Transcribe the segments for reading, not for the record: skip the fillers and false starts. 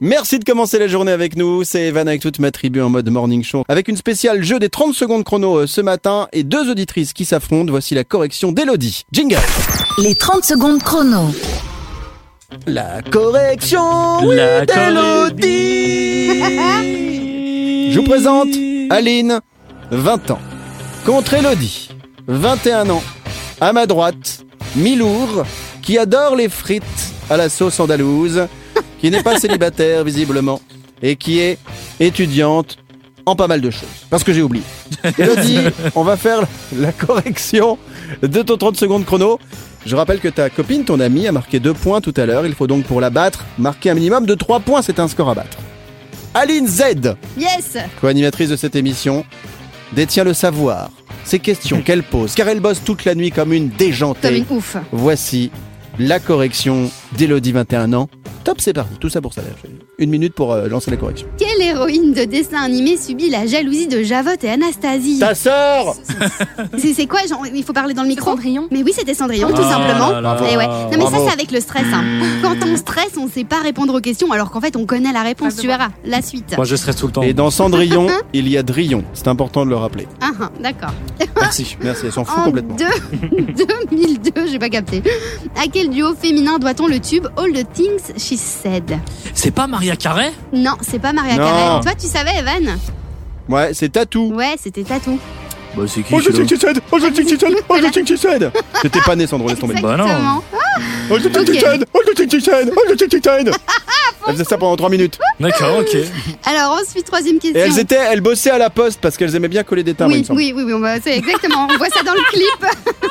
Merci de commencer la journée avec nous, c'est Evan avec toute ma tribu en mode morning show. Avec une spéciale jeu des 30 secondes chrono ce matin et 2 auditrices qui s'affrontent. Voici la correction d'Elodie. Jingle. Les 30 secondes chrono. La correction d'Elodie. Je vous présente Aline, 20 ans. Contre Elodie, 21 ans. À ma droite, Milour, qui adore les frites à la sauce andalouse, qui n'est pas célibataire visiblement, et qui est étudiante en pas mal de choses. Parce que j'ai oublié. Elodie, on va faire la correction de ton 30 secondes chrono. Je rappelle que ta copine, ton amie, a marqué 2 points tout à l'heure. Il faut donc pour la battre, marquer un minimum de 3 points. C'est un score à battre. Aline Z, Yes. co-animatrice de cette émission, détient le savoir. Ces questions qu'elle pose, car elle bosse toute la nuit comme une déjantée. Comme une ouf. Voici la correction d'Elodie, 21 ans. Top, c'est parti. Tout ça pour ça. 1 minute pour lancer la correction. Quelle héroïne de dessin animé subit la jalousie de Javotte et Anastasie? Ta sœur. C'est quoi, genre, il faut parler dans le micro? Cendrillon. Mais oui, c'était Cendrillon, tout simplement. Et ouais. Non mais Bravo. ça c'est avec le stress. Hein. Quand on stresse, on sait pas répondre aux questions, alors qu'en fait on connaît la réponse. Tu verras la suite. Moi je stresse tout le temps. Et dans Cendrillon, il y a Drillon. C'est important de le rappeler. D'accord. Merci, elle s'en fout En complètement. 2002, j'ai pas capté. À quel duo féminin doit-on le tube All the Things She Said? C'est pas Maria Carey? Non, c'est pas Maria Non. Carey. Toi, tu savais, Evan? Ouais, c'est Tatou. Ouais, c'était Tatou. Bah c'est qui Oh, je celui-là? think she said. Oh, je think she said. Oh, je think she said. T'étais pas né, Sandro, laisse tomber. Bah non. Exactement. Oh, je think she Ok. said. Oh, je think she said. Oh, je think she said. Elle faisait ça pendant 3 minutes. D'accord, ok. Alors ensuite, troisième question. Et elles bossaient à la poste parce qu'elles aimaient bien coller des timbres, il me Oui, semble. oui, c'est exactement. On voit ça dans le clip.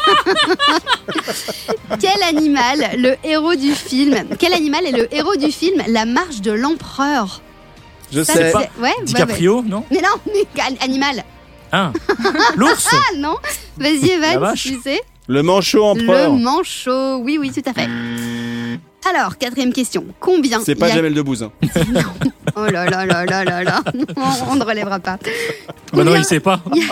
Quel animal est le héros du film La Marche de l'Empereur? Je Ça, sais. pas- ouais, ouais. DiCaprio, non? Mais non, mais animal. Hein? L'ours? Ah non. Vas-y, La Evan, vache. tu sais. Le manchot empereur. Le manchot. Oui, tout à fait. Alors, quatrième question. Combien C'est pas y a- Jamel Debbouze. Hein. Oh là là là là là là. On ne relèvera pas. Bah non, Combien il sait pas. y a-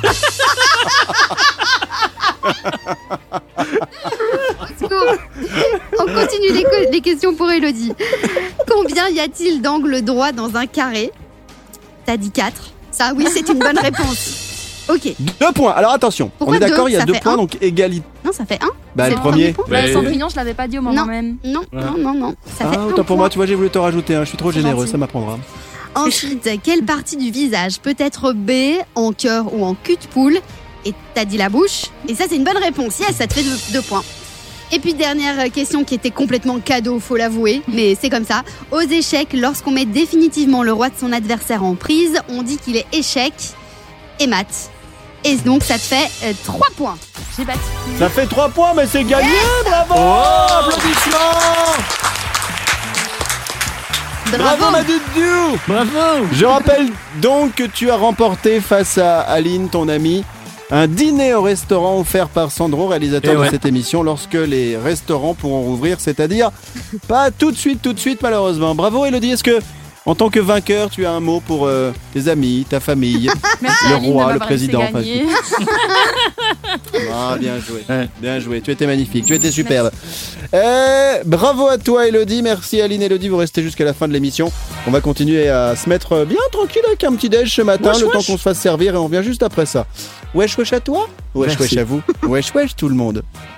Au secours. On continue les questions pour Elodie. Combien y a-t-il d'angles droits dans un carré? T'as dit 4. Ça, oui, c'est une bonne réponse. Ok. 2 points. Alors attention, Pourquoi on est d'accord, deux il y a Ça 2 fait points, un. donc égalité. Non, ça fait 1. Bah, C'est le le premier. point. Bah, Mais- Cendrillon, je l'avais pas dit au moment même. Non. Ça fait Ah, un autant pour point. moi, tu vois, j'ai voulu te rajouter. Je suis trop C'est généreux, gentil. ça m'apprendra. Ensuite, quelle partie du visage peut être B, en cœur ou en cul de poule? Et t'as dit la bouche. Et ça, c'est une bonne réponse. Yes, ça te fait 2 points. Et puis, dernière question qui était complètement cadeau, faut l'avouer, mais c'est comme ça. Aux échecs, lorsqu'on met définitivement le roi de son adversaire en prise, on dit qu'il est échec et mat. Et donc, ça te fait 3 points. J'ai battu. Ça fait 3 points, mais c'est gagné, bravo. Applaudissements. Bravo, ma Doudou. Bravo! Je rappelle donc que tu as remporté face à Aline, ton amie, un dîner au restaurant offert par Sandro, réalisateur Et de ouais. cette émission, lorsque les restaurants pourront rouvrir, c'est-à-dire pas tout de suite malheureusement. Bravo Elodie, est-ce que en tant que vainqueur, tu as un mot pour tes amis, ta famille, Merci le Aline de roi, le m'avoir laissé président, gagner. Ah, bien joué, Ouais. bien joué, tu étais magnifique, tu étais superbe. Bravo à toi Elodie, merci Aline et Elodie, vous restez jusqu'à la fin de l'émission. On va continuer à se mettre bien tranquille avec un petit déj ce matin, le temps qu'on se fasse servir et on revient juste après ça. Wesh wesh à toi, wesh Merci. wesh à vous, wesh wesh tout le monde.